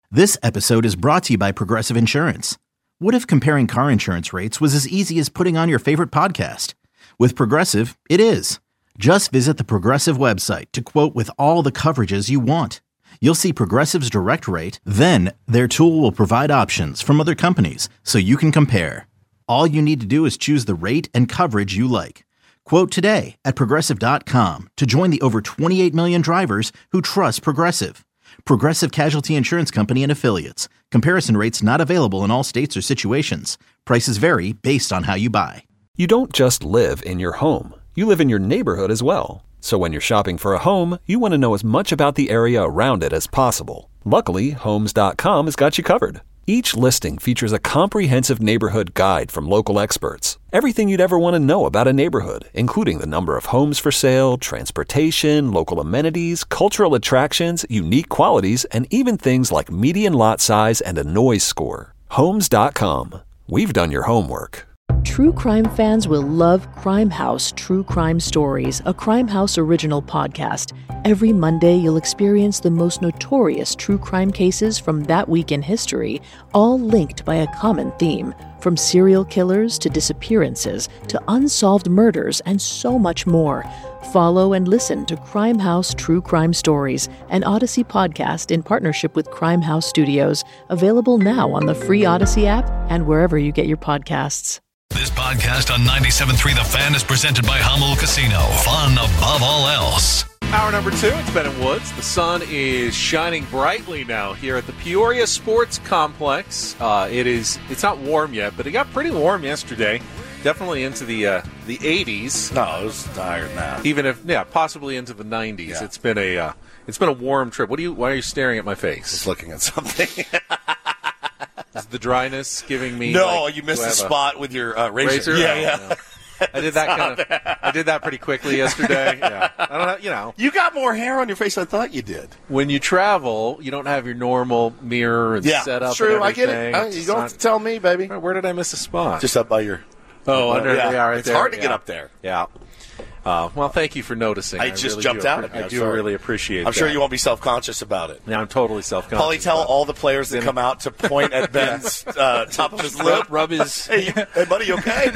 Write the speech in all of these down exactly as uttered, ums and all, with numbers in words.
This episode is brought to you by Progressive Insurance. What if comparing car insurance rates was as easy as putting on your favorite podcast? With Progressive, it is. Just visit the Progressive website to quote with all the coverages you want. You'll see Progressive's direct rate, then their tool will provide options from other companies so you can compare. All you need to do is choose the rate and coverage you like. Quote today at Progressive dot com to join the over twenty-eight million drivers who trust Progressive. Progressive Casualty Insurance Company and Affiliates. Comparison rates not available in all states or situations. Prices vary based on how you buy. You don't just live in your home. You live in your neighborhood as well. So when you're shopping for a home, you want to know as much about the area around it as possible. Luckily, Homes dot com has got you covered. Each listing features a comprehensive neighborhood guide from local experts. Everything you'd ever want to know about a neighborhood, including the number of homes for sale, transportation, local amenities, cultural attractions, unique qualities, and even things like median lot size and a noise score. Homes dot com. We've done your homework. True crime fans will love Crime House True Crime Stories, a Crime House original podcast. Every Monday, you'll experience the most notorious true crime cases from that week in history, all linked by a common theme. From serial killers to disappearances to unsolved murders and so much more. Follow and listen to Crime House True Crime Stories, an Odyssey podcast in partnership with Crime House Studios, available now on the free Odyssey app and wherever you get your podcasts. This podcast on ninety-seven point three The Fan is presented by Hummel Casino. Fun above all else. Hour number two, it's Ben and Woods. The sun is shining brightly now here at the Peoria Sports Complex. Uh, it is, it's not warm yet, but it got pretty warm yesterday. Definitely into the uh, the eighties. No, it was higher than that. Even if, yeah, possibly into the nineties. Yeah. It's been a uh, it's been a warm trip. What do you? Why are you staring at my face? Just looking at something. Is the dryness giving me? No, like, you missed do I the have a spot with your uh, razor. razor? Yeah, Oh, yeah. no. I did that kind of. I did that pretty quickly yesterday. Yeah, I don't know. You know, You got more hair on your face than I thought you did. when you travel, you don't have your normal mirror and Yeah, setup. it's true. And I get it. everything. Uh, It's you just don't not- have to tell me, baby. Where did I miss a spot? Just up by your. oh, under yeah. yeah, right It's there. hard to Yeah. get up there. Yeah. Uh, well, thank you for noticing. I, just really jumped do out appre- at you. I I'm do sorry. really appreciate. I'm sure that. you won't be self-conscious about it. Yeah, I'm totally self-conscious. Paulie, tell about it. all the players that come out to point at Ben's uh, top of his lip. rub, rub his. Hey, you, hey, buddy, you okay?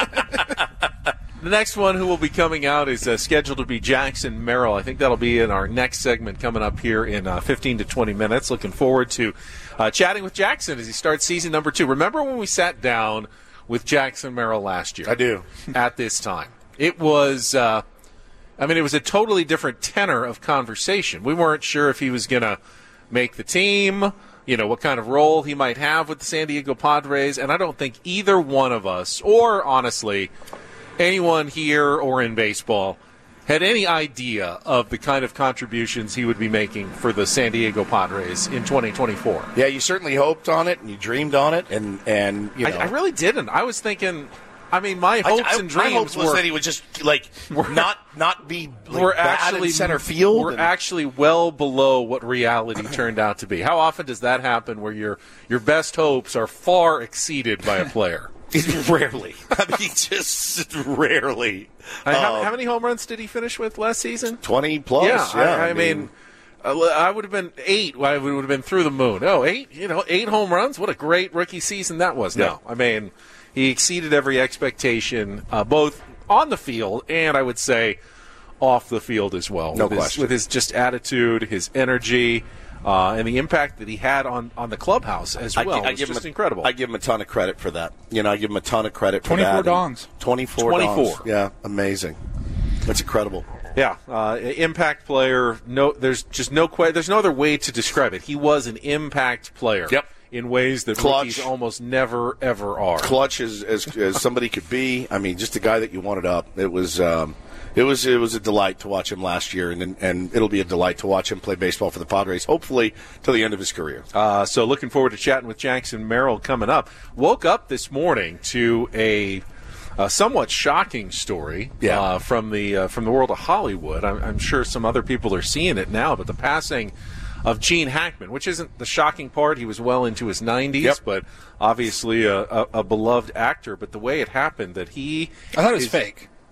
The next one who will be coming out is uh, scheduled to be Jackson Merrill. I think that'll be in our next segment coming up here in uh, fifteen to twenty minutes. Looking forward to uh, chatting with Jackson as he starts season number two. Remember when we sat down with Jackson Merrill last year? I do. At this time. It was, uh, I mean, it was a totally different tenor of conversation. We weren't sure if he was going to make the team, you know, what kind of role he might have with the San Diego Padres, and I don't think either one of us, or honestly, anyone here or in baseball, had any idea of the kind of contributions he would be making for the San Diego Padres in twenty twenty-four. Yeah, you certainly hoped on it, and you dreamed on it, and, and you know. I, I really didn't. I was thinking, I mean, my hopes I, I, and my dreams hope was were that he would just, like, not not be like, we're bad actually in center field. We're and- actually well below what reality turned out to be. How often does that happen where your your best hopes are far exceeded by a player? Rarely. I mean, just rarely. I mean, how, Um, how many home runs did he finish with last season? twenty plus. Yeah, Yeah, I, I mean, uh, I would have been eight. I would have been through the moon. Oh, eight, you know, eight home runs. What a great rookie season that was. No, I mean, he exceeded every expectation, uh, both on the field and I would say off the field as well. No with his, question. with his just attitude, his energy, uh, and the impact that he had on, on the clubhouse as I, well. I was give just him a, incredible. I give him a ton of credit for that. You know, I give him a ton of credit for twenty-four that. dongs. twenty-four twenty-four. dongs. Yeah, amazing. That's incredible. Yeah, uh, impact player. No, there's just no que- There's no other way to describe it. He was an impact player. Yep. In ways that Clutch. rookies almost never ever are. Clutch as, as as somebody could be. I mean, just a guy that you wanted up. It was um, it was it was a delight to watch him last year, and and it'll be a delight to watch him play baseball for the Padres. Hopefully, till the end of his career. Uh, so looking forward to chatting with Jackson Merrill coming up. Woke up this morning to a. A somewhat shocking story Yeah. uh, from the uh, from the world of Hollywood. I'm, I'm sure some other people are seeing it now, but the passing of Gene Hackman, which isn't the shocking part. He was well into his nineties, Yep. but obviously a, a, a beloved actor. But the way it happened, that he I thought it was is- fake.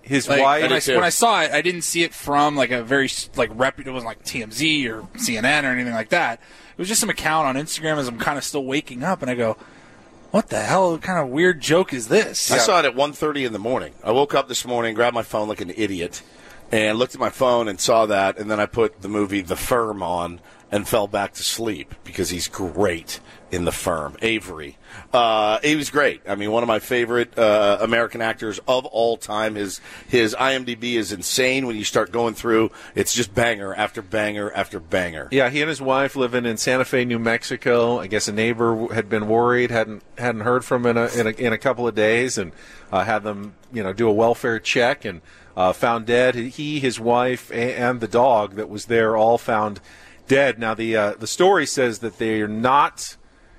his like, wife. When I, when I saw it, I didn't see it from like a very like reputable, it wasn't like T M Z or C N N or anything like that. It was just some account on Instagram as I'm kind of still waking up, and I go, what the hell? What kind of weird joke is this? I saw it at one thirty in the morning. I woke up this morning, grabbed my phone like an idiot, and looked at my phone and saw that, and then I put the movie The Firm on and fell back to sleep because he's great in The Firm. Avery. Uh, he was great. I mean, one of my favorite uh, American actors of all time. His his IMDb is insane when you start going through. It's just banger after banger after banger. Yeah, he and his wife living in Santa Fe, New Mexico. I guess a neighbor had been worried, hadn't hadn't heard from him in a, in a, in a couple of days, and uh, had them, you know, do a welfare check and uh, found dead. He, his wife, and the dog that was there all found dead. Now the uh, the story says that they are not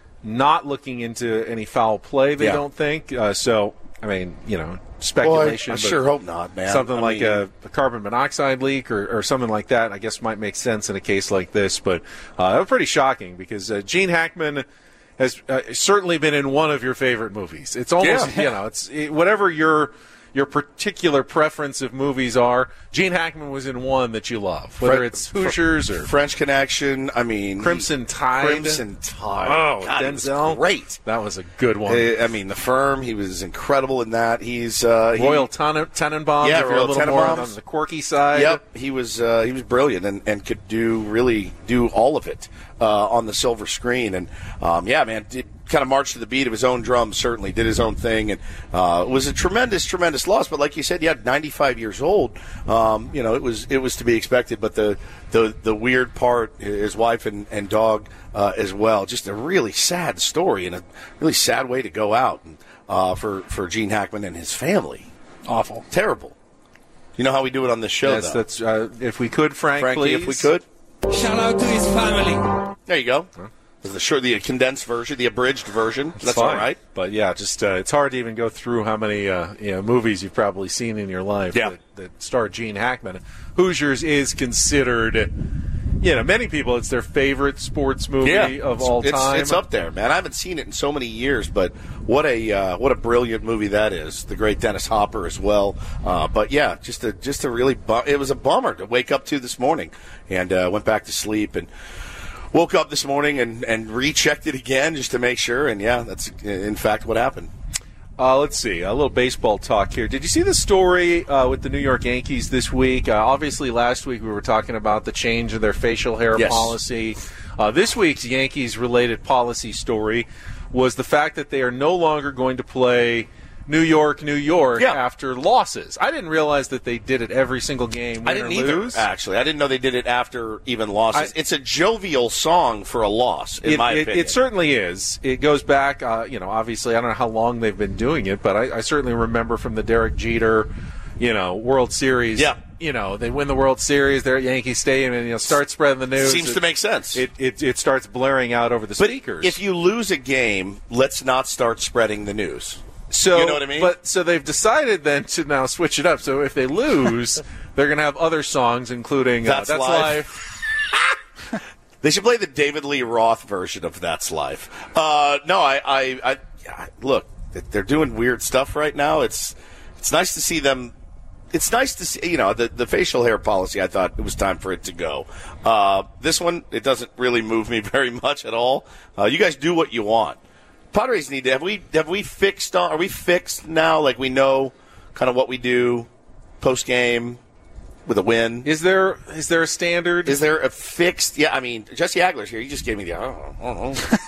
not looking into any foul play. They Yeah. don't think uh, so. I mean, you know, speculation. Boy, I but sure hope not, man. Something I like mean, a, a carbon monoxide leak or, or something like that, I guess, might make sense in a case like this. But uh, that was pretty shocking because uh, Gene Hackman has uh, certainly been in one of your favorite movies. It's almost, Yeah. you know, it's it, whatever your your particular preference of movies are. Gene Hackman was in one that you love, whether Fre- it's Hoosiers or French Connection. I mean, Crimson Tide. Crimson Tide. Oh, God, it was Denzel. great. That was a good one. Uh, I mean, The Firm. He was incredible in that. He's uh, he, Royal Tenen- Tenenbaums. Yeah, if you're Royal a little more Tenenbaums. on the quirky side. Yep, he was uh, he was brilliant and, and could do really do all of it uh, on the silver screen. And um, yeah, man, did kind of marched to the beat of his own drum. Certainly did his own thing, and uh, it was a tremendous, tremendous loss. But like you said, yeah, ninety-five years old. Um, you know, it was it was to be expected. But the the, the weird part, his wife and, and dog uh, as well. Just a really sad story and a really sad way to go out and, uh, for for Gene Hackman and his family. Awful. Terrible. You know how we do it on this show, Yes, though. that's uh, if we could, Frank, Frankie, please. if we could. Shout out to his family. There you go. The short, the condensed version, the abridged version. It's That's fine. all right. But yeah, just uh, it's hard to even go through how many uh, you know, movies you've probably seen in your life Yeah. that, that star Gene Hackman. Hoosiers is considered, you know, many people it's their favorite sports movie of all it's, time. It's up there, man. I haven't seen it in so many years, but what a uh, what a brilliant movie that is. The great Dennis Hopper as well. Uh, but yeah, just a just a really bu- it was a bummer to wake up to this morning, and uh, went back to sleep and. Woke up this morning and, and rechecked it again just to make sure, and yeah, that's in fact what happened. Uh, let's see, a little baseball talk here. Did you see the story uh, with the New York Yankees this week? Uh, obviously, last week we were talking about the change of their facial hair Yes. policy. Uh, this week's Yankees-related policy story was the fact that they are no longer going to play New York, New York Yeah. after losses. I didn't realize that they did it every single game, win I didn't or either, lose. actually. I didn't know they did it after even losses. I- it's a jovial song for a loss, in It, my it, opinion. it certainly is. It goes back, uh, you know, obviously, I don't know how long they've been doing it, but I, I certainly remember from the Derek Jeter, you know, World Series. Yeah. You know, they win the World Series, they're at Yankee Stadium, and, you know, start spreading the news. Seems it, to make sense. It, it, it starts blaring out over the but speakers. if you lose a game, let's not start spreading the news. So, You know what I mean? But so they've decided then to now switch it up. So if they lose, they're going to have other songs, including uh, That's That's Life. Life. They should play the David Lee Roth version of That's Life. Uh, no, I, I, I yeah, look, they're doing weird stuff right now. It's it's nice to see them. It's nice to see, you know, the, the facial hair policy, I thought it was time for it to go. Uh, this one, it doesn't really move me very much at all. Uh, you guys do what you want. Padres need to, have we, have we fixed on, are we fixed now? Like we know kind of what we do post game with a win? Is there is there a standard? Is there a fixed? Yeah, I mean, Jesse Agler's here. He just gave me the. I don't know. I don't know.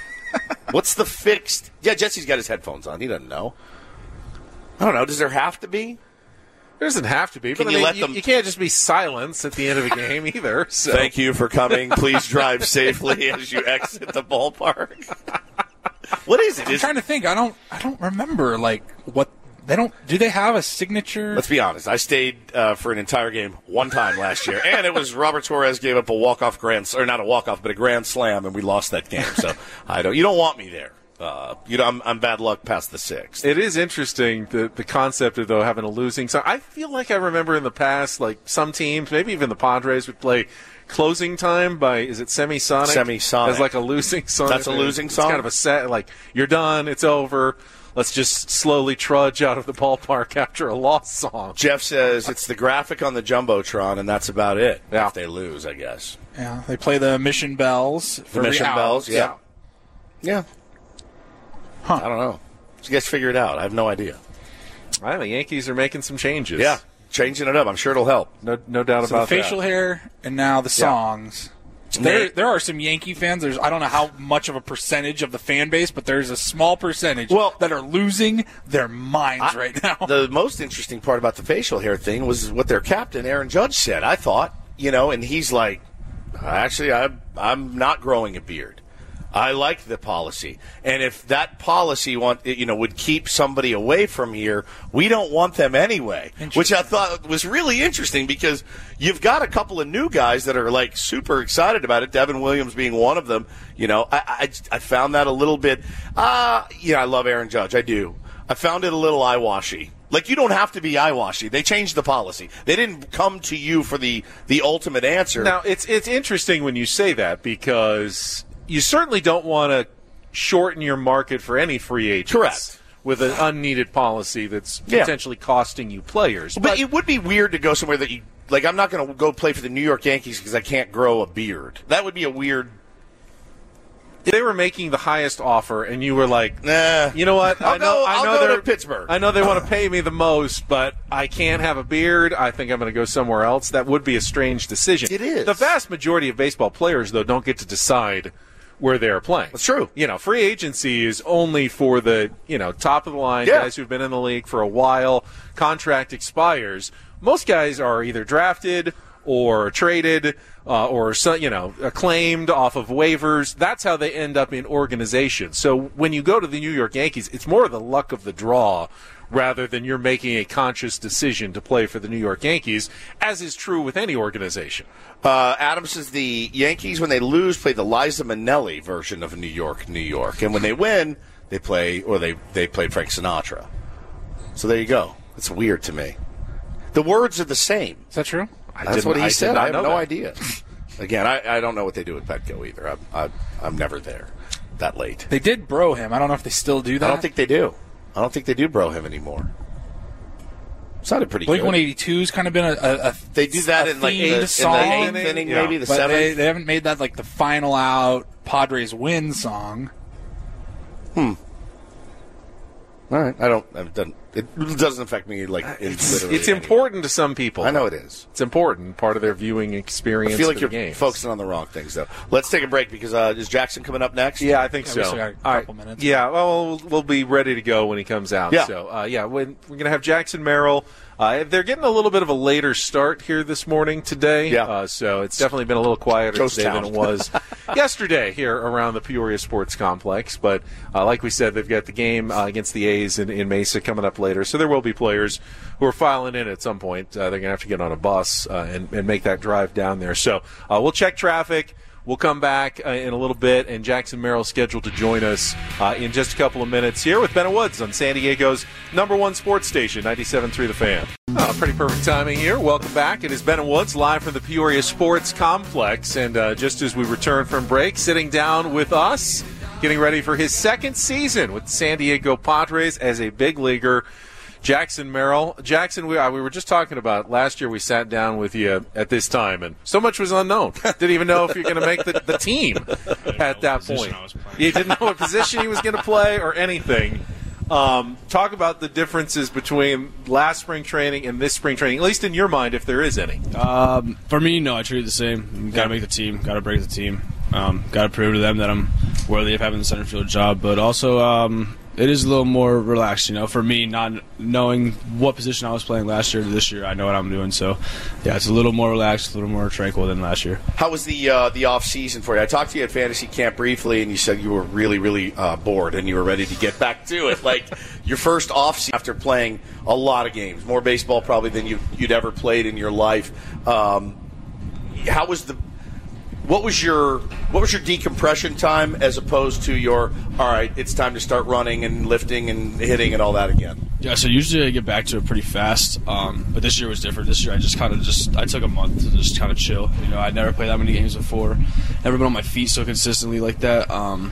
What's the fixed? Yeah, Jesse's got his headphones on. He doesn't know. I don't know. Does there have to be? There doesn't have to be. Can but you I mean, let you, them- you can't just be silence at the end of a game either. So. Thank you for coming. Please drive safely as you exit the ballpark. What is it? I'm Is, trying to think. I don't. I don't remember like what they don't. Do they have a signature? let's be honest. I stayed uh, for an entire game one time last year, and it was Robert Torres gave up a walk-off grand, or not a walk-off, but a grand slam, and we lost that game. So I don't. You don't want me there. Uh, you know, I'm, I'm bad luck past the sixth. It is interesting, the the concept of, though, having a losing song. I feel like I remember in the past, like, some teams, maybe even the Padres, would play Closing Time by, is it Semisonic? Semisonic. As, like, a losing song. That's a losing it's song? kind of a set, like, you're done, it's over. let's just slowly trudge out of the ballpark after a lost song. Jeff says it's the graphic on the Jumbotron, and that's about it. Yeah. If they lose, I guess. Yeah, they play the Mission Bells. The Mission Bells, yeah. Yeah. Huh. I don't know. You guys figure it out. I have no idea. I think the Yankees are making some changes. Yeah, changing it up. I'm sure it'll help. No, no doubt So about the facial that. hair and now the songs. There, there are some Yankee fans. There's, I don't know how much of a percentage of the fan base, but there's a small percentage Well, that are losing their minds I, right now. The most interesting part about the facial hair thing was what their captain, Aaron Judge, said. I thought, you know, and he's like, actually, I'm, I'm not growing a beard. I like the policy, and if that policy want you know would keep somebody away from here, we don't want them anyway. Which I thought was really interesting because you've got a couple of new guys that are like super excited about it. Devin Williams being one of them. You know, I I, I found that a little bit. Uh yeah, I love Aaron Judge. I do. I found it a little eye-washy. Like, you don't have to be eye-washy. They changed the policy. They didn't come to you for the the ultimate answer. Now, it's it's interesting when you say that because you certainly don't want to shorten your market for any free agents. Correct. With an unneeded policy that's Yeah. potentially costing you players. But, But, it would be weird to go somewhere that you like. I'm not going to go play for the New York Yankees because I can't grow a beard. That would be a weird. if they were making the highest offer and you were like, Nah. you know what? I'll I know, go- I I'll know go to they're- Pittsburgh. I know they want to pay me the most, but I can't have a beard. I think I'm going to go somewhere else. That would be a strange decision. It is. The vast majority of baseball players, though, don't get to decide where they're playing. That's true. You know, free agency is only for the, you know, top of the line Yeah. guys who've been in the league for a while. Contract expires. Most guys are either drafted or traded uh, or, so- you know, acclaimed off of waivers. That's how they end up in organizations. So when you go to the New York Yankees, it's more the luck of the draw rather than you're making a conscious decision to play for the New York Yankees, as is true with any organization. Uh, Adam says the Yankees, when they lose, play the Liza Minnelli version of New York, New York, and when they win, they play or they they played Frank Sinatra. So there you go. It's weird to me. The words are the same. Is that true? That's didn't- what he I did said. not I have know no that. idea. Again, I, I don't know what they do at Petco either. I'm, I'm, I'm never there that late. They did bro him. I don't know if they still do that. I don't think they do. I don't think they do bro him anymore. Sounded pretty Blink good. one eighty-two's kind of been a, a, a They do that a in like the, themed in the song, eighth inning, Yeah. maybe the but seventh. they, they haven't made that like the final out Padres win song. All right, I don't. It doesn't, it doesn't affect me like it's literally. It's any- important to some people. I know it is. It's important, part of their viewing experience. I feel like for you're the games. focusing on the wrong things, though. Let's take a break because uh, is Jackson coming up next? Yeah, I think Yeah, so. we still got a All couple minutes. Yeah, well, we'll, we'll be ready to go when he comes out. Yeah. So, uh, yeah, when, we're going to have Jackson Merrill. Uh, they're getting a little bit of a later start here this morning today. Yeah. Uh, so it's definitely been a little quieter Ghost today town. than it was yesterday here around the Peoria Sports Complex. But uh, like we said, they've got the game uh, against the A's in, in Mesa coming up later. So there will be players who are filing in at some point. Uh, they're going to have to get on a bus uh, and, and make that drive down there. So uh, we'll check traffic. We'll come back uh, in a little bit, and Jackson Merrill's scheduled to join us uh, in just a couple of minutes here with Bennett Woods on San Diego's number one sports station, ninety-seven point three The Fan. Uh, pretty perfect timing here. Welcome back. It is Bennett Woods live from the Peoria Sports Complex, and uh, just as we return from break, sitting down with us, getting ready for his second season with the San Diego Padres as a big leaguer, Jackson Merrill. Jackson, we, uh, we were just talking about last year we sat down with you at this time, and so much was unknown. Didn't even know if you're going to make the, the team at that point. You didn't know what position he was going to play or anything. Um, talk about the differences between last spring training and this spring training, at least in your mind, if there is any. Um, for me, no, I treat it the same. Got to make the team. Got to break the team. Um, got to prove to them that I'm worthy of having the center field job. But also, um, it is a little more relaxed, you know. For me, not knowing what position I was playing last year to this year, I know what I'm doing. So, yeah, it's a little more relaxed, a little more tranquil than last year. How was the uh, the off season for you? I talked to you at fantasy camp briefly, and you said you were really, really uh, bored, and you were ready to get back to it. Like your first off season after playing a lot of games, more baseball probably than you you'd ever played in your life. Um, how was the What was your what was your decompression time as opposed to your all right? It's time to start running and lifting and hitting and all that again. Yeah, so usually I get back to it pretty fast, um, but this year was different. This year I just kind of just I took a month to just kind of chill. You know, I'd never played that many games before, never been on my feet so consistently like that. Um,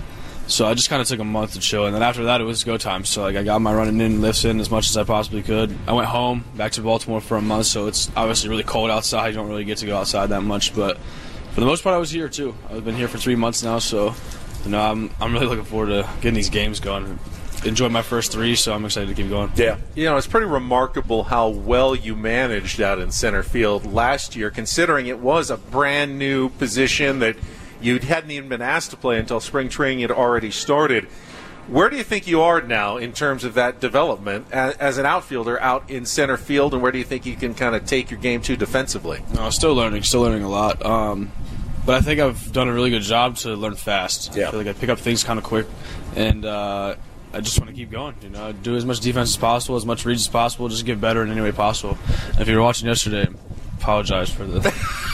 So I just kind of took a month to chill, and then after that it was go time. So like I got my running in, lifts in as much as I possibly could. I went home, back to Baltimore for a month, so it's obviously really cold outside. You don't really get to go outside that much, but for the most part I was here too. I've been here for three months now, so you know I'm I'm really looking forward to getting these games going. Enjoyed my first three, so I'm excited to keep going. Yeah. You know, it's pretty remarkable how well you managed out in center field last year, considering it was a brand new position that you hadn't even been asked to play until spring training had already started. Where do you think you are now in terms of that development as, as an outfielder out in center field, and where do you think you can kind of take your game to defensively? No, still learning, still learning a lot. Um, but I think I've done a really good job to learn fast. Yeah. I feel like I pick up things kind of quick, and uh, I just want to keep going. You know, do as much defense as possible, as much reads as possible, just get better in any way possible. And if you were watching yesterday, apologize for the.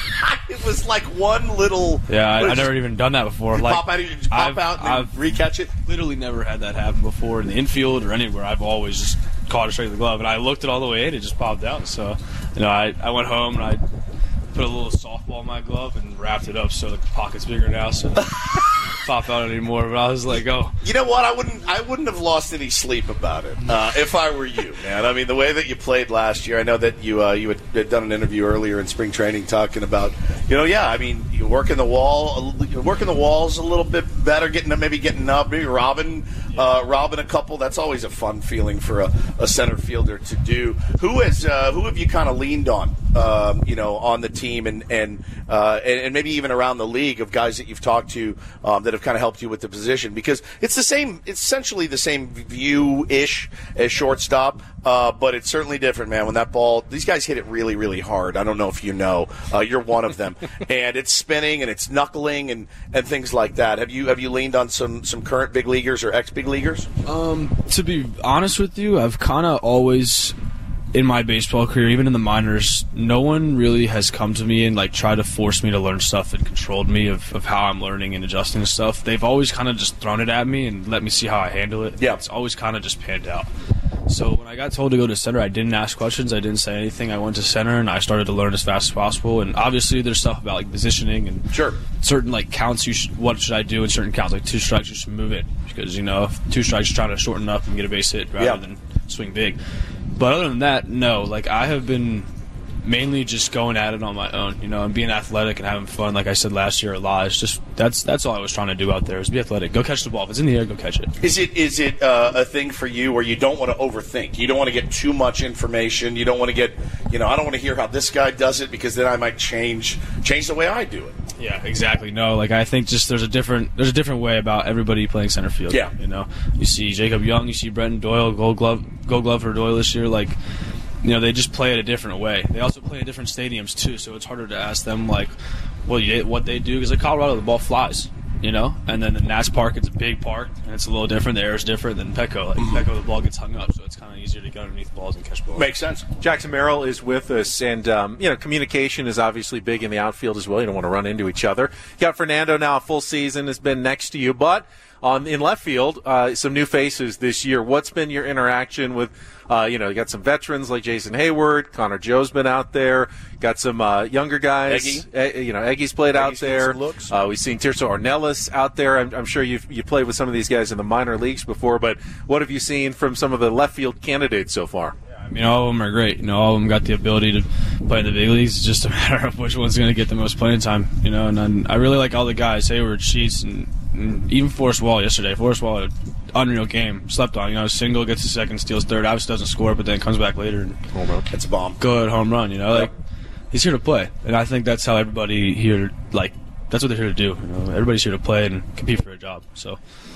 It was like one little. Yeah, I, I've never even done that before. You like, pop out, you just pop I've, out, and I've recatch it. Literally never had that happen before in the infield or anywhere. I've always just caught it straight to the glove, and I looked it all the way in. It just popped out. So, you know, I, I went home and I put a little softball in my glove and wrapped it up so the pocket's bigger now, so it doesn't pop out anymore. But I was like, oh. You know what? I wouldn't. I wouldn't have lost any sleep about it uh, if I were you, man. I mean, the way that you played last year. I know that you uh, you had, had done an interview earlier in spring training talking about, you know, yeah. I mean, you're working the wall, you're working the walls a little bit better, getting maybe getting up, maybe robbing, uh, robbing a couple. That's always a fun feeling for a, a center fielder to do. Who has uh, who have you kind of leaned on, um, you know, on the team and and, uh, and and maybe even around the league of guys that you've talked to um, that have kind of helped you with the position? Because it's the same, it's essentially the same view-ish as shortstop, uh, but it's certainly different, man. When that ball, these guys hit it really, really hard. I don't know if you know, uh, you're one of them, and it's spinning and it's knuckling and, and things like that. Have you have you leaned on some some current big leaguers or ex big leaguers? Um, to be honest with you, I've kind of always. In my baseball career, even in the minors, no one really has come to me and like tried to force me to learn stuff and controlled me of, of how I'm learning and adjusting to stuff. They've always kind of just thrown it at me and let me see how I handle it. Yeah. It's always kind of just panned out. So when I got told to go to center, I didn't ask questions. I didn't say anything. I went to center and I started to learn as fast as possible. And obviously there's stuff about like positioning and sure. certain like counts. You should, what should I do in certain counts? Like two strikes, you should move it because you know if two strikes, you're trying to shorten up and get a base hit rather yeah. than swing big. But other than that, no. Like I have been mainly just going at it on my own, you know, and being athletic and having fun. Like I said last year a lot. It's just that's that's all I was trying to do out there is be athletic. Go catch the ball. If it's in the air, go catch it. Is it is it uh, a thing for you where you don't want to overthink? You don't want to get too much information. You don't want to get, you know, I don't want to hear how this guy does it because then I might change change the way I do it. Yeah, exactly. No, like I think just there's a different there's a different way about everybody playing center field. Yeah, you know, you see Jacob Young, you see Brenton Doyle, Gold Glove, Gold Glove for Doyle this year. Like, you know, they just play it a different way. They also play in different stadiums too, so it's harder to ask them like, well, you, what they do because like Colorado, the ball flies, you know, and then the Nats Park, it's a big park and it's a little different. The air is different than Petco. Like mm-hmm. Petco, the ball gets hung up, so it's kind of easier to get underneath balls and catch balls. Makes sense. Jackson Merrill is with us, and um, you know, communication is obviously big in the outfield as well. You don't want to run into each other. You got Fernando now, a full season has been next to you, but on in left field, uh, some new faces this year. What's been your interaction with? Uh, you know, you got some veterans like Jason Hayward, Connor Joe's been out there. Got some uh, younger guys. Eggy. E- you know, Eggy's played Eggy's out there. Looks. Uh, we've seen Tirso Ornelas out there. I'm, I'm sure you've you played with some of these guys in the minor leagues before, but what have you seen from some of the left field candidates so far? I mean, all of them are great. You know, all of them got the ability to play in the big leagues. It's just a matter of which one's going to get the most playing time. You know, and then I really like all the guys, Hayward, Sheets, and, and even Forrest Wall yesterday. Forrest Wall had an unreal game. Slept on. You know, single, gets a second, steals third. Obviously doesn't score, but then comes back later and home run. It's a bomb. Good home run. You know, like he's here to play, and I think that's how everybody here like. That's what they're here to do. You know, everybody's here to play and compete for a job. So.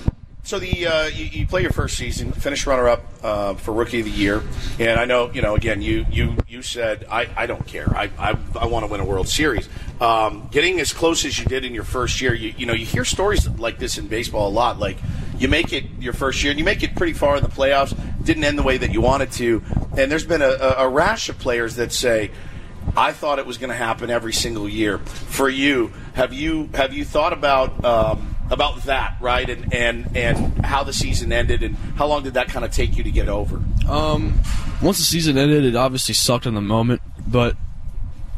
So the uh, you, you play your first season, finish runner-up uh, for Rookie of the Year, and I know, you know, again, you you, you said, I, I don't care. I, I, I want to win a World Series. Um, getting as close as you did in your first year, you, you know, you hear stories like this in baseball a lot, like you make it your first year, and you make it pretty far in the playoffs, didn't end the way that you wanted to, and there's been a, a, a rash of players that say, I thought it was going to happen every single year. For you, have you have you thought about um, about that, right? And, and and how the season ended, and how long did that kind of take you to get over? Um, once the season ended, it obviously sucked in the moment, but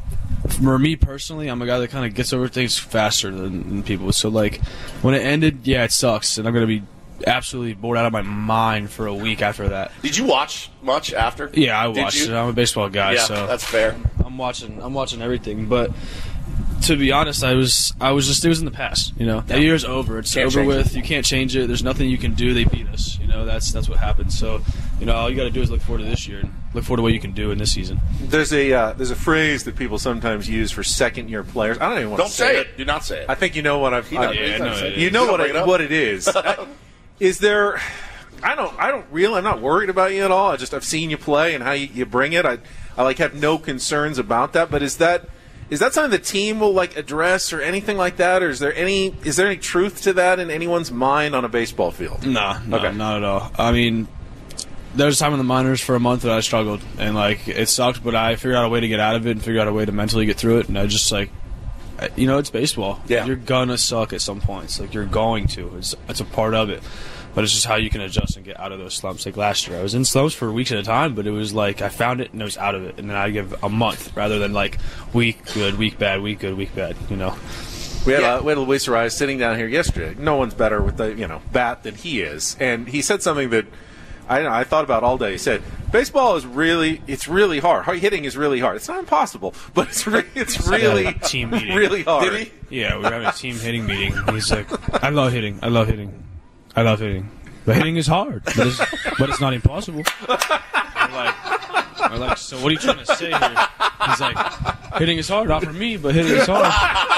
for me personally, I'm a guy that kind of gets over things faster than, than people. So, like, when it ended, yeah, it sucks, and I'm going to be absolutely bored out of my mind for a week after that. Did you watch much after? Yeah, I Did watched you? it. I'm a baseball guy, yeah, so that's fair. I'm watching. I'm watching everything, but to be honest, I was. I was just. It was in the past. You know, that year's over. It's Can't over change with. it. You can't change it. There's nothing you can do. They beat us. You know, that's that's what happened. So, you know, all you got to do is look forward to this year and look forward to what you can do in this season. There's a uh, there's a phrase that people sometimes use for second year players. I don't even want Don't to say, say it. Do not say it. I think you know what I've. He knows. I, He's Yeah, not no, saying it it. you know He's what not it, bringing it what it is. I- is there? I don't. I don't really. I'm not worried about you at all. I just I've seen you play and how you, you bring it. I I like have no concerns about that. But is that is that something the team will like address or anything like that? Or is there any is there any truth to that in anyone's mind on a baseball field? No, no, Okay. not at all. I mean, there was a time in the minors for a month that I struggled, and like it sucked, but I figured out a way to get out of it and figured out a way to mentally get through it. And I just like, I- you know, it's baseball. Yeah. You're gonna suck at some points. Like you're going to. It's it's a part of it. But it's just how you can adjust and get out of those slumps. Like last year, I was in slumps for weeks at a time, but it was like I found it and I was out of it. And then I give a month rather than like week good, week bad, week good, week bad. You know. We had, Yeah. uh, we had Luis Ariz sitting down here yesterday. No one's better with the you know bat than he is, and he said something that I I thought about all day. He said, "Baseball is really it's really hard. Hard hitting is really hard. It's not impossible, but it's re- it's really Team meeting. really hard." Did he? Yeah, we were having a team hitting meeting. He's like, I love hitting. I love hitting. I love hitting. But hitting is hard. But it's, but it's not impossible. We're like, we're like, so what are you trying to say here? He's like, hitting is hard. Not for me, but hitting is hard.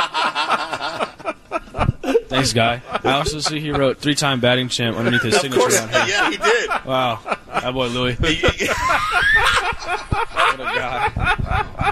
Thanks, guy. I also see he wrote three-time batting champ underneath his Of signature course, on here. yeah, he did. Wow. That boy Louis. What a guy.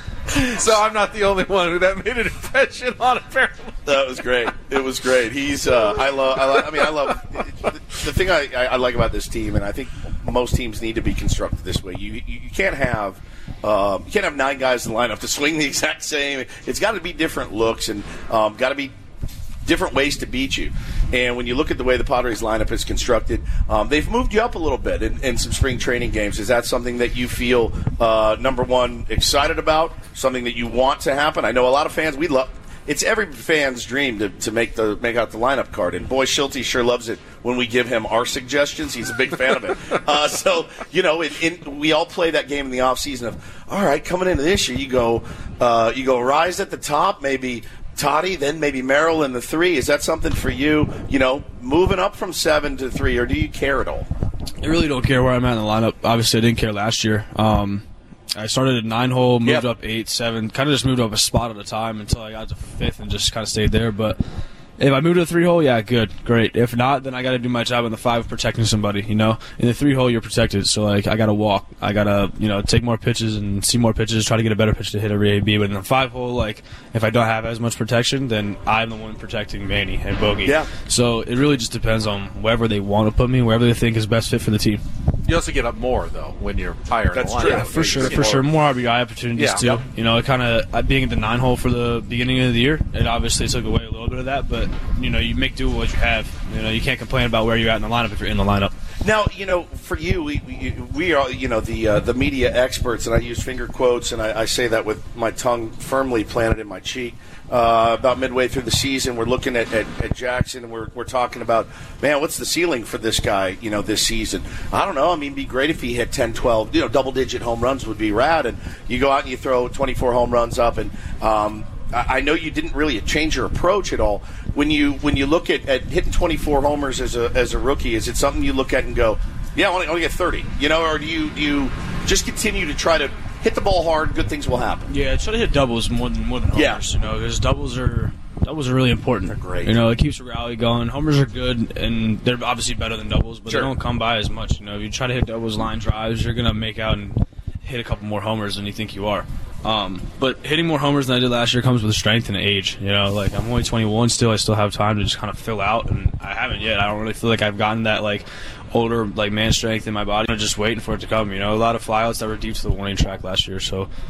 So I'm not the only one who that made an impression on. Apparently, That was great. It was great. He's. Uh, I love. I, love, I mean, I love. The, the thing I, I like about this team, and I think most teams need to be constructed this way. You you, you can't have. Um, you can't have nine guys in the lineup to swing the exact same. It's got to be different looks and um, got to be different ways to beat you. And when you look at the way the Padres lineup is constructed, um, they've moved you up a little bit in, in some spring training games. Is that something that you feel, uh, number one, excited about, something that you want to happen? I know a lot of fans, we love it's every fan's dream to, to make the make out the lineup card. And boy, Schulte sure loves it when we give him our suggestions. He's a big fan of it. Uh, so, you know, it, it, we all play that game in the offseason of, all right, coming into this year, you go, uh, you go Rise at the top, maybe Toddy, then maybe Merrill in the three. Is that something for you, you know, moving up from seven to three, or do you care at all? I really don't care where I'm at in the lineup. Obviously, I didn't care last year. Um, I started at nine hole, moved Yep. up eight, seven, kind of just moved up a spot at a time until I got to fifth and just kind of stayed there. But if I move to the three hole, yeah, good, great. If not, then I got to do my job in the five, protecting somebody. You know, in the three hole, you're protected. So like, I got to walk. I got to you know take more pitches and see more pitches, try to get a better pitch to hit every A B. But in the five hole, like if I don't have as much protection, then I'm the one protecting Manny and Bogey. Yeah. So it really just depends on wherever they want to put me, wherever they think is best fit for the team. you also get up more though when you're higher. That's in the true. lineup. Yeah, For sure, You for know, sure. More R B I opportunities, Yeah. too. Yep. You know, it kind of, being at the nine hole for the beginning of the year, it obviously took away a little bit of that, but, you know, you make do with what you have. You know, you can't complain about where you're at in the lineup if you're in the lineup. Now, you know, for you, we, we, we are, you know, the uh, the media experts, and I use finger quotes, and I, I say that with my tongue firmly planted in my cheek. Uh, about midway through the season, we're looking at, at, at Jackson, and we're we're talking about, man, what's the ceiling for this guy, you know, this season? I don't know. I mean, it'd be great if he hit ten, twelve, you know, double-digit home runs would be rad, and you go out and you throw twenty-four home runs up, and um, I, I know you didn't really change your approach at all. When you when you look at, at hitting twenty-four homers as a as a rookie, is it something you look at and go, yeah, I want to get thirty, you know, or do you do you just continue to try to hit the ball hard, good things will happen? Yeah, try to hit doubles more than more than homers. Yeah. You know, because doubles are doubles are really important. They're great. You know, it keeps the rally going. Homers are good, and they're obviously better than doubles, but Sure. they don't come by as much. You know, if you try to hit doubles, line drives, you're gonna make out and hit a couple more homers than you think you are. Um, but hitting more homers than I did last year comes with strength and age. You know, like I'm only twenty-one still. I still have time to just kind of fill out, and I haven't yet. I don't really feel like I've gotten that like older like man strength in my body. I'm just waiting for it to come. You know, a lot of flyouts that were deep to the warning track last year. So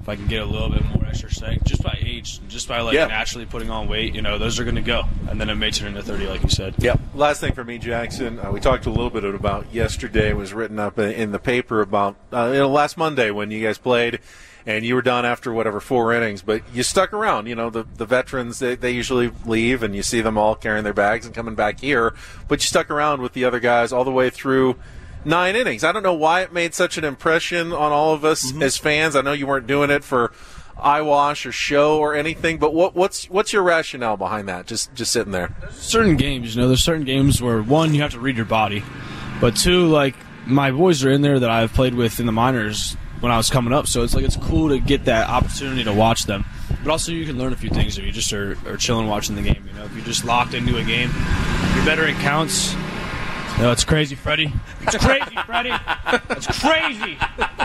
if I can get a little bit more extra strength, just by age, just by like yeah. naturally putting on weight, you know, those are going to go, and then it may turn into thirty, like you said. Yep. Last thing for me, Jackson, uh, we talked a little bit about yesterday. It was written up in the paper about uh, you know, last Monday when you guys played, and you were done after whatever four innings, but you stuck around. You know, the the veterans, they, they usually leave, and you see them all carrying their bags and coming back here, but you stuck around with the other guys all the way through nine innings. I don't know why it made such an impression on all of us mm-hmm. as fans. I know you weren't doing it for eyewash or show or anything, but what, what's what's your rationale behind that? Just just sitting there. Certain games, you know, there's certain games where one, you have to read your body, but two, like my boys are in there that I've played with in the minors when I was coming up, so it's like it's cool to get that opportunity to watch them. But also you can learn a few things if you just are, are chilling watching the game. You know, if you're just locked into a game, your veteran counts. No, it's crazy, Freddie. It's crazy, Freddie. It's crazy.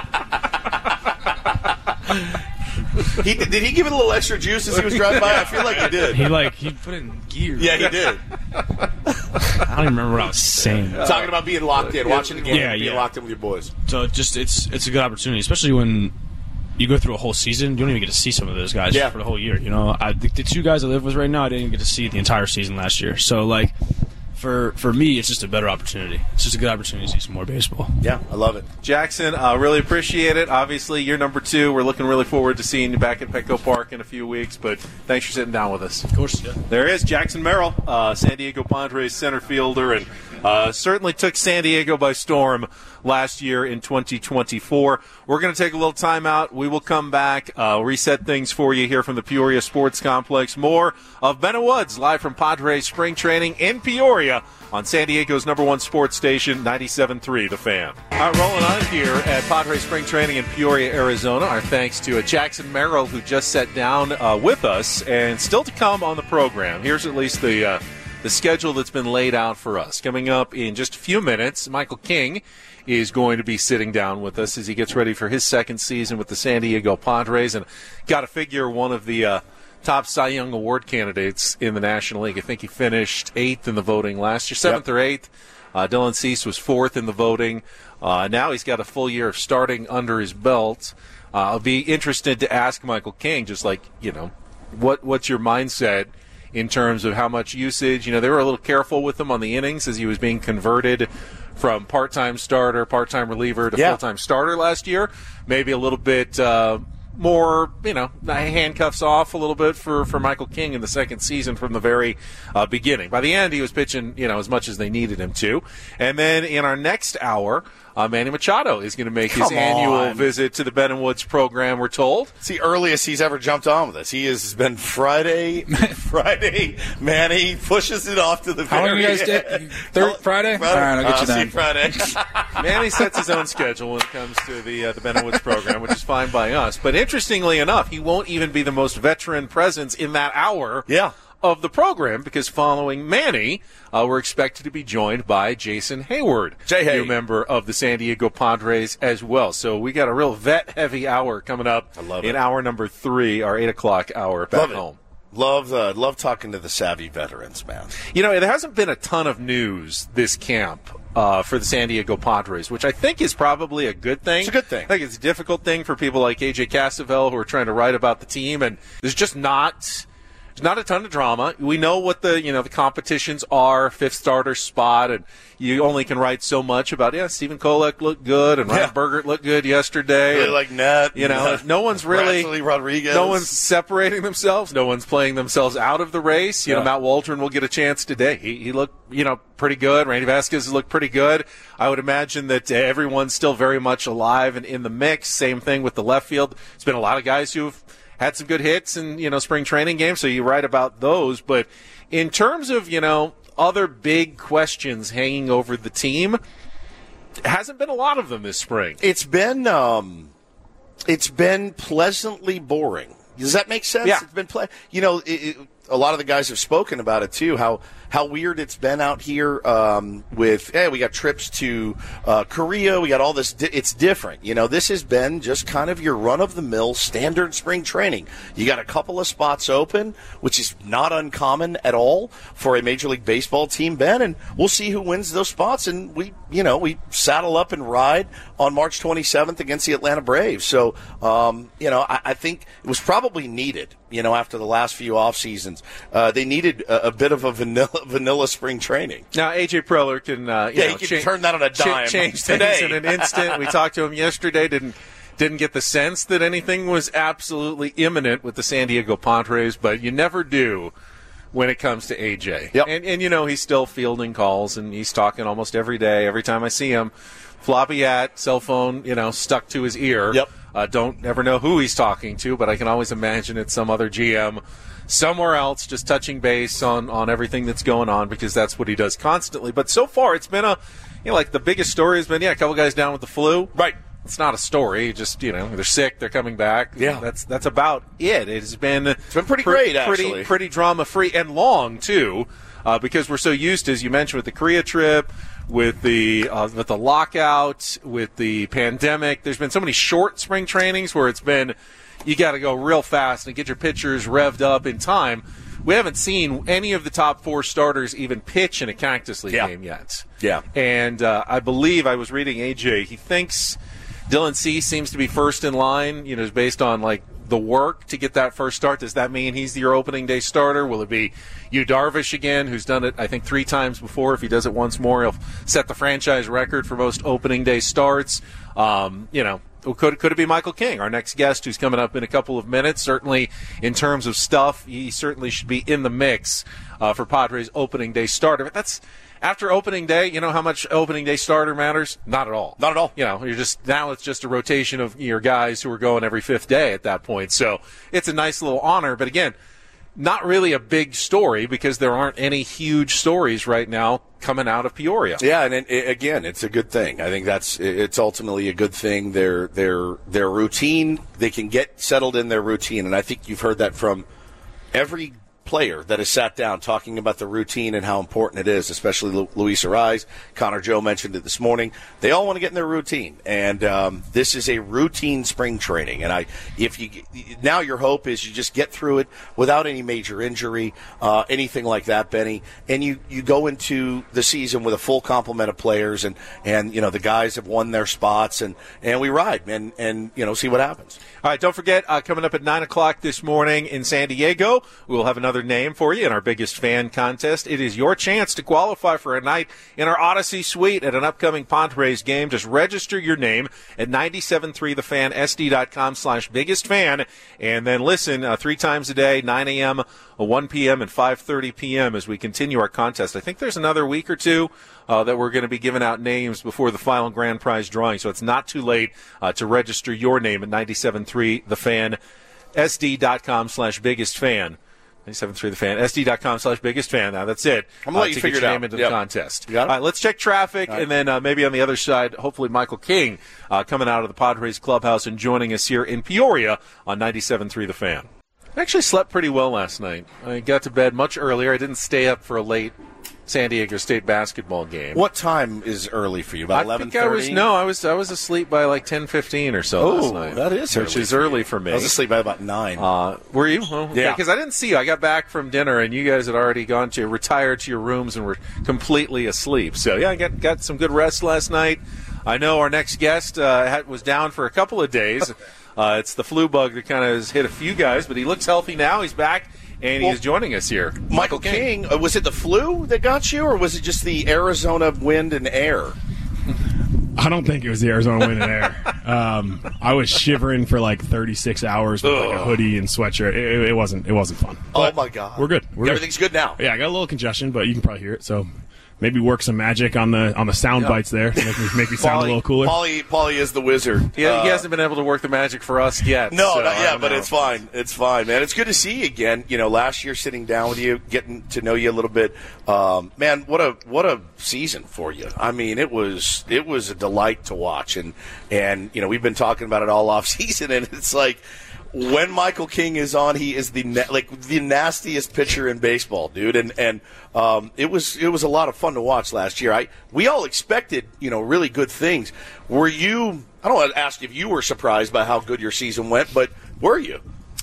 he, did he give it a little extra juice as he was driving by? I feel like he did. He like he put it in gear. Yeah, he did. I don't even remember what I was saying. Talking about being locked in, watching the game, yeah, and being yeah. locked in with your boys. So it just it's it's a good opportunity, especially when you go through a whole season. You don't even get to see some of those guys yeah. for the whole year. You know, I, the, the two guys I live with right now, I didn't get to see the entire season last year. So like. For for me, it's just a better opportunity. It's just a good opportunity to see some more baseball. Yeah, I love it. Jackson, I uh, really appreciate it. Obviously, you're number two. We're looking really forward to seeing you back at Petco Park in a few weeks, but thanks for sitting down with us. Of course, yeah. There is Jackson Merrill, uh, San Diego Padres center fielder, and uh, certainly took San Diego by storm last year in twenty twenty-four. We're going to take a little time out. We will come back, uh, reset things for you here from the Peoria Sports Complex. More of Ben and Woods live from Padres spring training in Peoria on San Diego's number one sports station, ninety-seven point three The Fan. All right, rolling on here at Padres spring training in Peoria, Arizona. Our thanks to uh, Jackson Merrill, who just sat down uh, with us, and still to come on the program. Here's at least the uh, the schedule that's been laid out for us. Coming up in just a few minutes, Michael King is going to be sitting down with us as he gets ready for his second season with the San Diego Padres. And got to figure one of the uh, top Cy Young Award candidates in the National League. I think he finished eighth in the voting last year, seventh yep. or eighth. Uh, Dylan Cease was fourth in the voting. Uh, now he's got a full year of starting under his belt. Uh, I'll be interested to ask Michael King, just like, you know, what what's your mindset in terms of how much usage? You know, they were a little careful with him on the innings as he was being converted from part-time starter, part-time reliever to yeah. full-time starter last year. Maybe a little bit uh, more, you know, handcuffs off a little bit for, for Michael King in the second season from the very uh, beginning. By the end, he was pitching, you know, as much as they needed him to. And then in our next hour, uh, Manny Machado is going to make Come his annual on. visit to the Ben and Woods program, we're told. It's the earliest he's ever jumped on with us. He has been Friday, Friday, Manny pushes it off to the How very long you guys did? Third Friday? Friday? All right, I'll get uh, you see done. Friday. Manny sets his own schedule when it comes to the uh, the Ben and Woods program, which is fine by us. But interestingly enough, he won't even be the most veteran presence in that hour Yeah. of the program, because following Manny, uh, we're expected to be joined by Jason Hayward, J-Hay. new member of the San Diego Padres as well. So we got a real vet-heavy hour coming up I love in it. hour number three, our eight o'clock hour back Love it. home. Love uh, love talking to the savvy veterans, man. You know, there hasn't been a ton of news this camp uh, for the San Diego Padres, which I think is probably a good thing. It's a good thing. I think it's a difficult thing for people like A J Cassavell who are trying to write about the team, and there's just not there's not a ton of drama. We know what the you know the competitions are, fifth starter spot, and you only can write so much about. Yeah, Stephen Kolek looked good, and Ryan Yeah. Bergert looked good yesterday. Really and, like Nat. You know, uh, no one's really Bradley Rodriguez. no one's separating themselves. No one's playing themselves out of the race. You Yeah. know, Matt Waldron will get a chance today. He, he looked, you know, pretty good. Randy Vasquez looked pretty good. I would imagine that uh, everyone's still very much alive and in the mix. Same thing with the left field. There's been a lot of guys who've had some good hits in, you know, spring training games, so you write about those. But in terms of, you know, other big questions hanging over the team, hasn't been a lot of them this spring. It's been um, it's been pleasantly boring. Does that make sense? Yeah. It's been ple- you know, it, it, a lot of the guys have spoken about it too. How how weird it's been out here um, with. Hey, we got trips to uh, Korea. We got all this. Di- it's different. You know, this has been just kind of your run of the mill standard spring training. You got a couple of spots open, which is not uncommon at all for a Major League Baseball team, Ben. And we'll see who wins those spots. And we, you know, we saddle up and ride on March twenty-seventh against the Atlanta Braves. So, um, you know, I, I think it was probably needed. You know, after the last few off seasons, uh, they needed a, a bit of a vanilla vanilla spring training. Now A J Preller can, uh, you yeah, know, he can cha- turn that on a dime, cha- change today. things in an instant. We talked to him yesterday. Didn't didn't get the sense that anything was absolutely imminent with the San Diego Padres, but you never do when it comes to A J. Yep. And and you know he's still fielding calls and he's talking almost every day. Every time I see him, floppy hat, cell phone, you know, stuck to his ear. Yep. Uh, don't ever know who he's talking to, but I can always imagine it's some other G M somewhere else just touching base on, on everything that's going on because that's what he does constantly. But so far it's been a, you know, like the biggest story has been, yeah, a couple guys down with the flu. Right. It's not a story. Just, you know, they're sick, they're coming back. Yeah. That's that's about it. It has been, it's been pretty pre- great, actually. Pretty, pretty drama-free and long, too, uh, because we're so used to, as you mentioned, with the Korea trip, with the uh, with the lockout, with the pandemic. There's been so many short spring trainings where it's been you got to go real fast and get your pitchers revved up in time. We haven't seen any of the top four starters even pitch in a Cactus League yeah. game yet. Yeah. And uh, I believe I was reading A J. He thinks Dylan Cease seems to be first in line, you know, based on like the work to get that first start. Does that mean he's your opening day starter? Will it be Yu Darvish again, who's done it, I think, three times before? If he does it once more, he'll set the franchise record for most opening day starts. Um, you know, could, could it be Michael King, our next guest, who's coming up in a couple of minutes? Certainly, in terms of stuff, he certainly should be in the mix uh, for Padres' opening day starter. But that's after opening day. You know how much opening day starter matters? Not at all. Not at all. You know, you're just now it's just a rotation of your guys who are going every fifth day at that point. So it's a nice little honor. But again, not really a big story because there aren't any huge stories right now coming out of Peoria. Yeah, and it, it, again, it's a good thing. I think that's it's ultimately a good thing. Their their their routine, they can get settled in their routine, and I think you've heard that from every player that has sat down talking about the routine and how important it is, especially Lu- Luis Arraez. Connor Joe mentioned it this morning. They all want to get in their routine, and um, this is a routine spring training. And I, if you now your hope is you just get through it without any major injury, uh, anything like that, Benny, and you, you go into the season with a full complement of players, and, and you know the guys have won their spots, and, and we ride and and you know see what happens. All right, don't forget, uh, coming up at nine o'clock this morning in San Diego, we will have another name for you in our biggest fan contest. It is your chance to qualify for a night in our Odyssey Suite at an upcoming Padres game. Just register your name at nine seven three the fan S D dot com slash biggest fan, and then listen uh, three times a day, nine a.m., one p.m., and five thirty p.m. as we continue our contest. I think there's another week or two uh, that we're going to be giving out names before the final grand prize drawing, so it's not too late uh, to register your name at nine seven three the fan S D dot com slash biggest fan. nine seven three the fan S D dot com slash biggest fan. Now that's it. I'm gonna uh, let you to figure get your it name out. into Yep. the contest. You got it? All right, let's check traffic, right. and then uh, maybe on the other side, hopefully Michael King uh, coming out of the Padres clubhouse and joining us here in Peoria on nine seven three the fan. I actually slept pretty well last night. I got to bed much earlier. I didn't stay up for a late San Diego State basketball game. What time is early for you? About eleven thirty? I think I was no, I was I was asleep by like ten fifteen or so last Oh, night. that is which early is for early you. for me. I was asleep by about nine. Uh, were you? Well, Yeah. Because I didn't see you. I got back from dinner, and you guys had already gone to retired to your rooms and were completely asleep. So yeah, I got got some good rest last night. I know our next guest uh, had, was down for a couple of days. uh, it's the flu bug that kind of has hit a few guys, but he looks healthy now. He's back. And Well, he is joining us here. Michael King, uh, was it the flu that got you, or was it just the Arizona wind and air? I don't think it was the Arizona wind and air. Um, I was shivering for like thirty-six hours with like a hoodie and sweatshirt. It, it wasn't. It wasn't fun. But oh my God, we're good. We're Everything's good. good now. Yeah, I got a little congestion, but you can probably hear it. So maybe work some magic on the on the sound Yeah. bites there to make me, make me sound Paulie, a little cooler. Paulie, Paulie is the wizard. He, Uh, he hasn't been able to work the magic for us yet. No, so not I yet, don't but know. it's fine. It's fine, man. It's good to see you again. You know, last year sitting down with you, getting to know you a little bit. Um, man, what a what a season for you. I mean, it was it was a delight to watch, and and you know we've been talking about it all off season, and it's like when Michael King is on, he is the na- like the nastiest pitcher in baseball, dude. And and um, it was it was a lot of fun to watch last year. I we all expected, you know, really good things. Were you? I don't want to ask if you were surprised by how good your season went, but were you?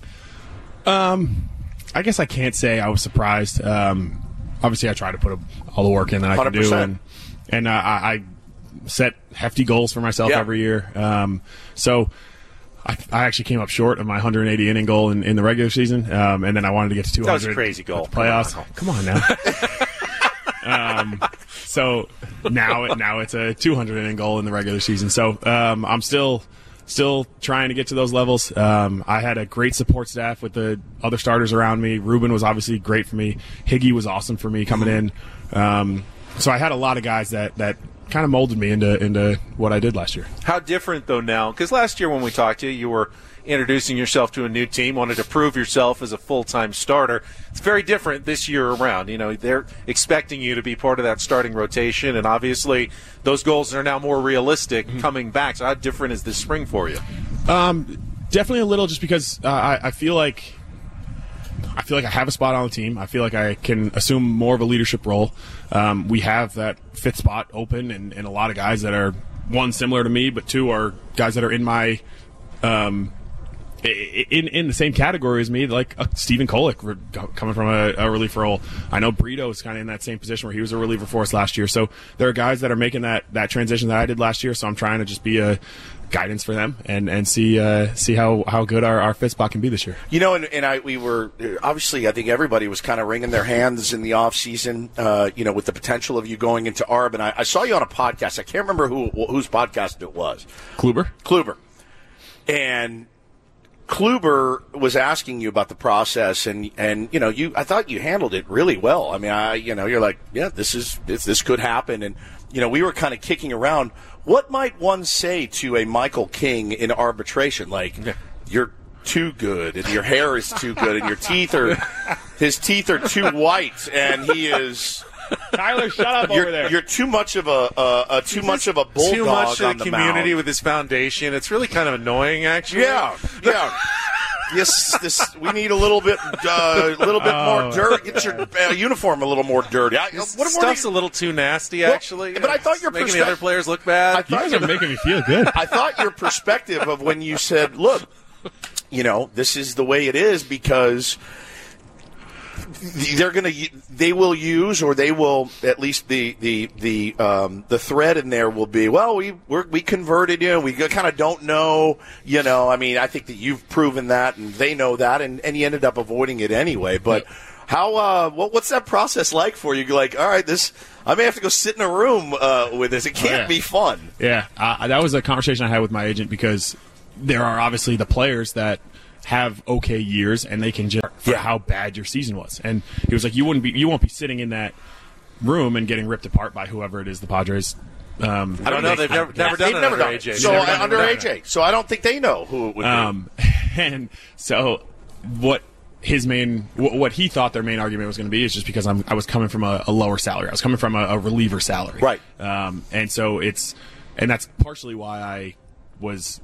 Um, I guess I can't say I was surprised. Um, obviously, I try to put a, all the work in that I can do, and and uh, I, I set hefty goals for myself yeah. every year. Um, so. I, I actually came up short of my one hundred eighty inning goal in, in the regular season, um, and then I wanted to get to two hundred. That was a crazy goal. Playoffs. Come on, Come on now. um, so now it, now it's a two hundred inning goal in the regular season. So um, I'm still still trying to get to those levels. Um, I had a great support staff with the other starters around me. Ruben was obviously great for me. Higgy was awesome for me coming in. Um, so I had a lot of guys that that. kind of molded me into into what I did last year. How different, though, now? Because last year when we talked to you, you were introducing yourself to a new team, wanted to prove yourself as a full-time starter. It's very different this year around. You know, they're expecting you to be part of that starting rotation, and obviously those goals are now more realistic mm-hmm. coming back. So how different is this spring for you? Um, definitely a little, just because uh, I, I feel like I feel like I have a spot on the team. I feel like I can assume more of a leadership role. Um, we have that fifth spot open, and, and a lot of guys that are, one, similar to me, but two, are guys that are in my um, in in the same category as me, like uh, Stephen Kolek, coming from a, a relief role. I know Brito is kind of in that same position where he was a reliever for us last year. So there are guys that are making that, that transition that I did last year, so I'm trying to just be a guidance for them and and see uh, see how, how good our, our fifth spot can be this year. You know, and, and I we were obviously I think everybody was kind of wringing their hands in the off season. Uh, you know, with the potential of you going into A R B, and I, I saw you on a podcast. I can't remember who whose podcast it was. Kluber. Kluber, and Kluber was asking you about the process, and and you know, you I thought you handled it really well. I mean, I you know, you're like, yeah, this is this, this could happen, and you know, we were kind of kicking around. What might one say to a Michael King in arbitration? Like, yeah. You're too good, and your hair is too good, and your teeth are, his teeth are too white, and he is. Tyler, shut up you're, over there. You're too much of a, uh, a too much of a bulldog too much on of the the community mound. With his foundation. It's really kind of annoying, actually. Yeah, yeah. Yes, this we need a little bit, uh, a little bit oh. more dirt. Get your uh, uniform a little more dirty. I, this what stuff's you, a little too nasty, actually. Well, but I thought your making perspe- the other players look bad. I thought you guys are making me feel good. I thought your perspective of when you said, "Look, you know, this is the way it is," because they're going to, they will use, or they will, at least the the the um, the thread in there will be, well, we we're, we converted you, we kind of don't know, you know. I mean, I think that you've proven that, and they know that, and, and you ended up avoiding it anyway. But how, uh, what, what's that process like for you? You're like, all right, this, I may have to go sit in a room uh, with this. It can't oh, yeah. be fun. Yeah, uh, that was a conversation I had with my agent, because there are obviously the players that have okay years, and they can just for yeah. how bad your season was. And he was like, you wouldn't be, you won't be sitting in that room and getting ripped apart by whoever it is the Padres. Um, I don't know. They've never, never done they've it never under done A J. So never uh, under A J. So I don't think they know who it would um, be. And so what his main, what he thought their main argument was going to be is just because I'm, I was coming from a, a lower salary. I was coming from a, a reliever salary. Right. Um, and so it's, and that's partially why I was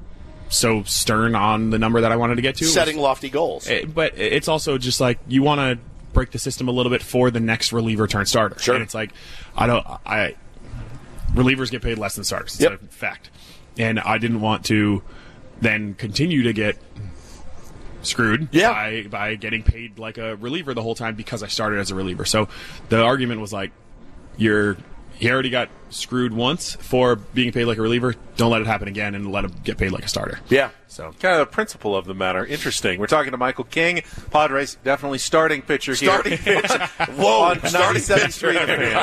so stern on the number that I wanted to get to. Setting lofty goals. It, but it's also just like, you want to break the system a little bit for the next reliever turn starter. Sure. And it's like, I don't, I, relievers get paid less than starters. It's yep. a fact. And I didn't want to then continue to get screwed yeah. by, by getting paid like a reliever the whole time because I started as a reliever. So the argument was like, you're, he already got screwed once for being paid like a reliever. Don't let it happen again, and let him get paid like a starter. Yeah. So kind of the principle of the matter. Interesting. We're talking to Michael King, Padres definitely starting pitcher starting here. Starting pitcher. Whoa. On ninety-seventh Street.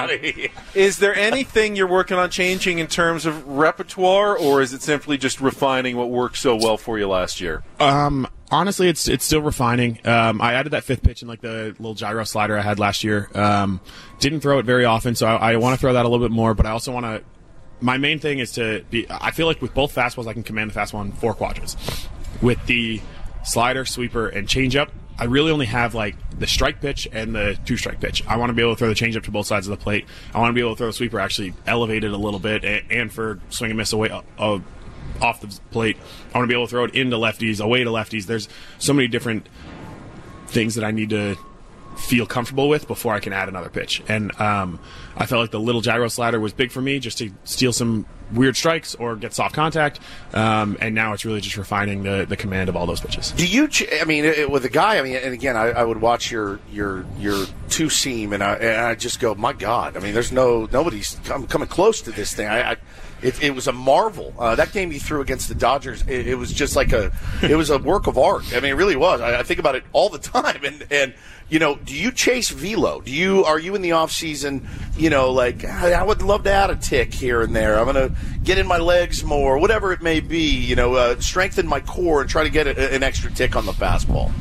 Is there anything you're working on changing in terms of repertoire, or is it simply just refining what worked so well for you last year? Um. Honestly, it's it's still refining. Um, I added that fifth pitch in like the little gyro slider I had last year. Um, didn't throw it very often, so I, I want to throw that a little bit more. But I also want to. My main thing is to be. I feel like with both fastballs, I can command the fastball in four quadrants. With the slider, sweeper, and changeup, I really only have like the strike pitch and the two strike pitch. I want to be able to throw the changeup to both sides of the plate. I want to be able to throw the sweeper actually elevated a little bit, and, and for swing and miss away. Uh, off the plate. I want to be able to throw it into lefties, away to lefties. There's so many different things that I need to feel comfortable with before I can add another pitch. And um, I felt like the little gyro slider was big for me, just to steal some weird strikes or get soft contact. Um, and now it's really just refining the, the command of all those pitches. Do you? Ch- I mean, it, with a guy. I mean, and again, I, I would watch your your your two seam, and I and I just go, my God. I mean, there's no nobody's come, coming close to this thing. I. I It, it was a marvel. Uh, that game he threw against the Dodgers, it, it was just like a, it was a work of art. I mean, it really was. I, I think about it all the time. And, and you know, do you chase velo? Do you are you in the off season? You know, like I would love to add a tick here and there. I'm going to get in my legs more, whatever it may be. You know, uh, strengthen my core and try to get a, an extra tick on the fastball.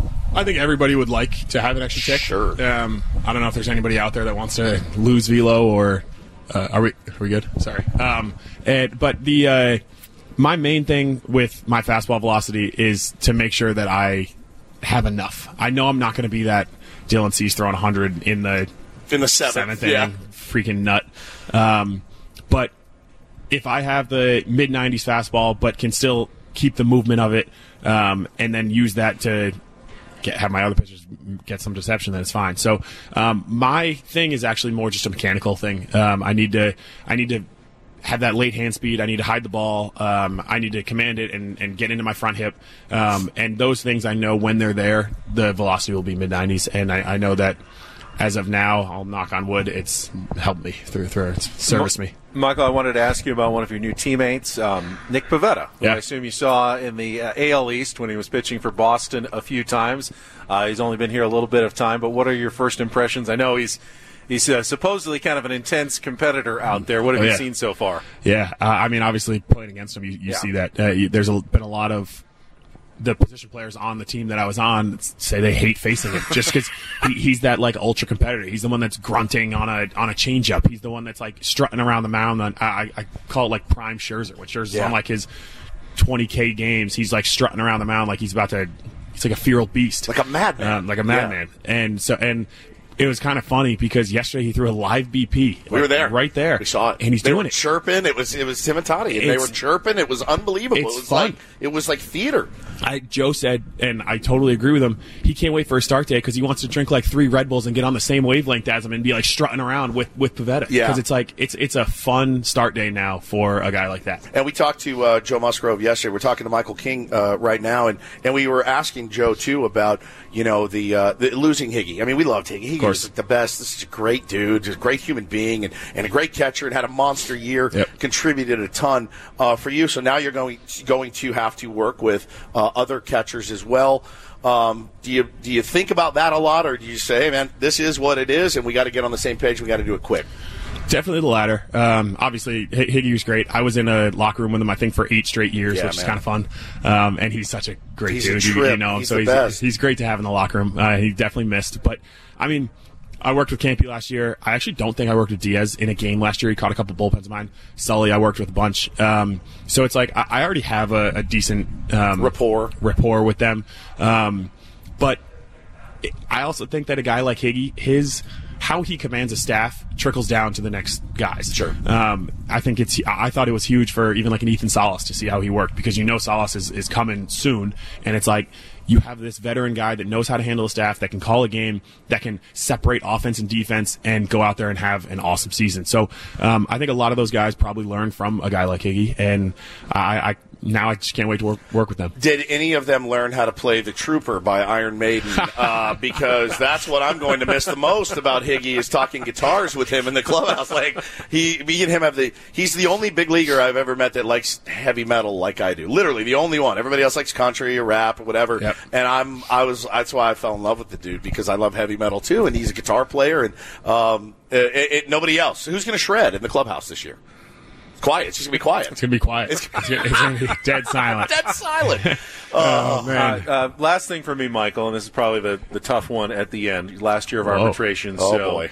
I think everybody would like to have an extra tick. Sure. Um, I don't know if there's anybody out there that wants to lose velo or. Uh, are we are we good? Sorry. Um, and, but the uh, my main thing with my fastball velocity is to make sure that I have enough. I know I'm not going to be that Dylan Cease throwing one hundred in the in the seventh, seventh yeah. inning, freaking nut. Um, but if I have the mid nineties fastball, but can still keep the movement of it, um, and then use that to Get, have my other pitchers get some deception, then it's fine. So um, my thing is actually more just a mechanical thing. Um, I need to I need to have that late hand speed. I need to hide the ball. Um, I need to command it and, and get into my front hip. Um, and those things I know when they're there, the velocity will be mid nineties. And I, I know that as of now, I'll knock on wood, it's helped me through through it's serviced me. Michael, I wanted to ask you about one of your new teammates, um, Nick Pivetta, who yeah. I assume you saw in the uh, A L East when he was pitching for Boston a few times. Uh, he's only been here a little bit of time, but what are your first impressions? I know he's he's uh, supposedly kind of an intense competitor out there. What have oh, you yeah. seen so far? Yeah, uh, I mean, obviously playing against him, you, you yeah. see that. Uh, you, there's a, been a lot of the position players on the team that I was on say they hate facing him just because he, he's that like ultra competitor. He's the one that's grunting on a on a changeup. He's the one that's like strutting around the mound. On, I, I call it like prime Scherzer. When Scherzer's yeah. on like his twenty K games, he's like strutting around the mound like he's about to. He's like a feral beast, like a madman, um, like a madman. Yeah. And so and. It was kind of funny because yesterday he threw a live B P. We like, were there, right there. We saw it, and he's they doing were it. Chirping. It was it was Tim and Toddy, and they were chirping. It was unbelievable. It's it was fun. like it was like theater. I, Joe said, and I totally agree with him. He can't wait for a start day because he wants to drink like three Red Bulls and get on the same wavelength as him and be like strutting around with with Pivetta. Yeah, because it's like it's it's a fun start day now for a guy like that. And we talked to uh, Joe Musgrove yesterday. We're talking to Michael King uh, right now, and, and we were asking Joe too about you know the, uh, the losing Higgy. I mean, we loved Higgy. Higgy was the best. This is a great dude, just a great human being, and, and a great catcher, and had a monster year. Yep. Contributed a ton uh, for you. So now you're going going to have to work with uh, other catchers as well. Um, do you do you think about that a lot, or do you say, hey, man, this is what it is, and we got to get on the same page. We got to do it quick. Definitely the latter. Um, obviously, H- Higgy was great. I was in a locker room with him, I think, for eight straight years, yeah, which man. is kind of fun. Um, and he's such a great he's dude. A you, trip. you know him, he's so the he's best. he's great to have in the locker room. Uh, he definitely missed, but I mean. I worked with Campy last year. I actually don't think I worked with Diaz in a game last year. He caught a couple bullpens of mine. Sully, I worked with a bunch. Um, so it's like I, I already have a, a decent um, rapport rapport with them. Um, but it, I also think that a guy like Higgy, his how he commands a staff trickles down to the next guys. Sure. Um, I think it's. I thought it was huge for even like an Ethan Salas to see how he worked because you know Salas is, is coming soon, and it's like. You have this veteran guy that knows how to handle a staff, that can call a game, that can separate offense and defense, and go out there and have an awesome season. So um, I think a lot of those guys probably learned from a guy like Higgy, and I, I now I just can't wait to work, work with them. Did any of them learn how to play The Trooper by Iron Maiden? Uh, because that's what I'm going to miss the most about Higgy is talking guitars with him in the clubhouse. Like he, me and him have the. He's the only big leaguer I've ever met that likes heavy metal like I do. Literally the only one. Everybody else likes country or rap or whatever. Yep. And I'm. I was. That's why I fell in love with the dude because I love heavy metal too, and he's a guitar player. And um, it, it, nobody else. Who's going to shred in the clubhouse this year? Quiet. It's just gonna be quiet. It's gonna be quiet. It's, it's, gonna, it's gonna be dead silent. Dead silent. Oh, man. Uh, uh, last thing for me, Michael, and this is probably the, the tough one at the end. Last year of Whoa. arbitration. Oh so boy.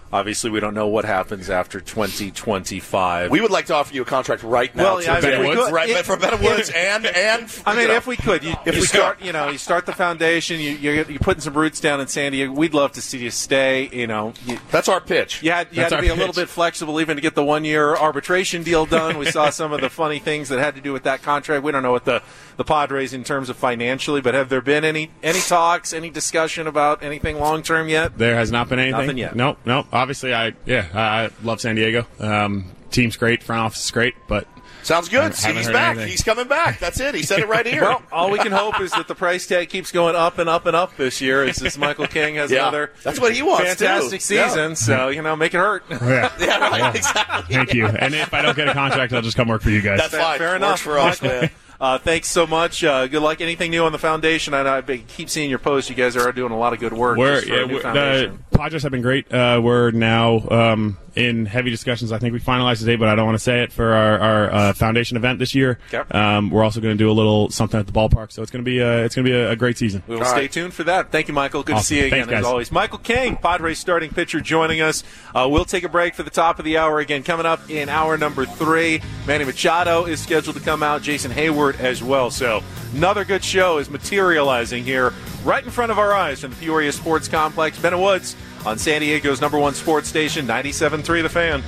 Obviously, we don't know what happens after twenty twenty-five. We would like to offer you a contract right now. Well, yeah, for I mean, Ben we Woods, could- right, it- for Ben Woods and and. I mean, you know, if we could, you, if you we start, could. you know, you start the foundation. You, you're, you're putting some roots down in San Diego. We'd love to see you stay. You know, you, That's our pitch. you had, you That's had to our be a little pitch. bit flexible, even to get the one-year arbitration deal done. We saw some of the funny things that had to do with that contract. We don't know what the the Padres in terms of financially, but have there been any any talks, any discussion about anything long-term yet? There has not been anything. Nothing yet. Nope, nope. Obviously, I yeah, I I love San Diego. Um, team's great, front office is great, but Sounds good. Haven't- See, haven't he's heard back. anything. He's coming back. That's it. He said it right here. Well, all we can hope is that the price tag keeps going up and up and up this year as this Michael King has Yeah. another That's what he wants, fantastic too. Yeah. season. So, you know, make it hurt. yeah. yeah, right. Exactly. Thank you. And if I don't get a contract, I'll just come work for you guys. That's fine. Fair Works enough. for us, man. Uh, thanks so much. Uh, good luck. Anything new on the foundation? I know I keep seeing your posts. You guys are doing a lot of good work. We're, just for yeah, a new we're- the foundation. Padres have been great. Uh, we're now um, in heavy discussions. I think we finalized the date, but I don't want to say it for our, our uh, foundation event this year. Okay. Um, we're also going to do a little something at the ballpark, so it's going to be a, it's going to be a, a great season. We will All stay right. tuned for that. Thank you, Michael. Good to Awesome. see you again, Thanks, as guys. always. Michael King, Padres starting pitcher, joining us. Uh, we'll take a break for the top of the hour again. Coming up in hour number three, Manny Machado is scheduled to come out, Jason Hayward as well. So another good show is materializing here right in front of our eyes from the Peoria Sports Complex. Ben Woods on San Diego's number one sports station, ninety-seven point three The Fan.